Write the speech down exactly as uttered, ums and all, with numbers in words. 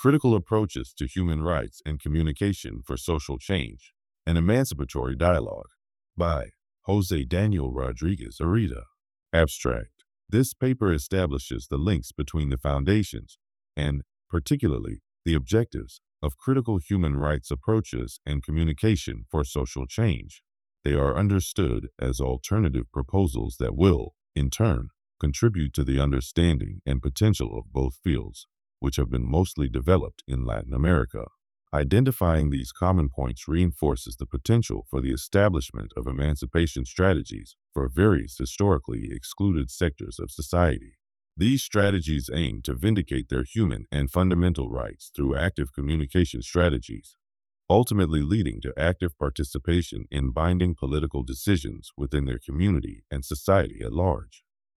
Critical Approaches to Human Rights and Communication for Social Change, an Emancipatory Dialogue by Jose Daniel Rodriguez Arita. Abstract. This paper establishes the links between the foundations and, particularly, the objectives of critical human rights approaches and communication for social change. They are understood as alternative proposals that will, in turn, contribute to the understanding and potential of both fields, which have been mostly developed in Latin America. Identifying these common points reinforces the potential for the establishment of emancipation strategies for various historically excluded sectors of society. These strategies aim to vindicate their human and fundamental rights through active communication strategies, ultimately leading to active participation in binding political decisions within their community and society at large.